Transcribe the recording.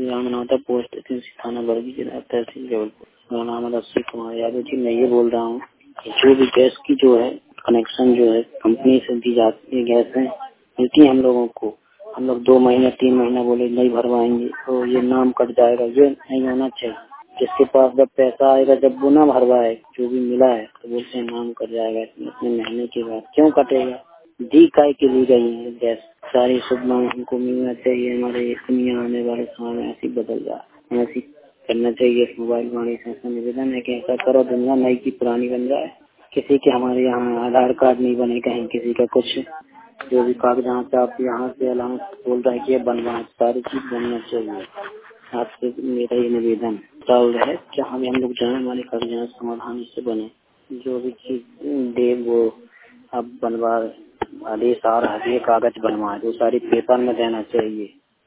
मेरा नाम था पोस्ट थाना बरगी जिला तहसील जबलपुर। मेरा नाम है रश्मि कुमार यादव जी। मैं ये बोल रहा हूँ कि जो भी गैस की जो है कनेक्शन जो है कंपनी से दी जाती है, गैस है मिलती है हम लोगों को। हम लोग 2 महीना 3 महीना बोले नहीं भरवाएंगे तो ये नाम कट जाएगा। ये नहीं होना चाहिए। जिसके पास जब पैसा आएगा, जब वो ना भरवाए जो भी मिला है तो बोलते हैं नाम कट जाएगा। इतने महीने के बाद क्यों कटेगा? दी काय के ली गई है गैस। सारी सुविधाएं हमको मिलना चाहिए। हमारे दुनिया आने वाले समय में ऐसी बदल जाए, ऐसी करना चाहिए। मोबाइल वाणी से ऐसा निवेदन है कि ऐसा करो दुनिया नई की पुरानी बन जाए। किसी के हमारे यहाँ आधार कार्ड नहीं बने, कहीं किसी का कुछ जो भी कागजात आप यहाँ से अलाउंस बोल रहे हैं कि बनवा, सारी चीज बनना चाहिए। आपसे मेरा ये निवेदन चावल है, जहाँ भी हम लोग जाए हमारे कागजात समाधान से बने। जो भी चीज दे वो अब बनवा आदेश आ रहा है, कागज बनवा जो सारी पेपर में देना चाहिए।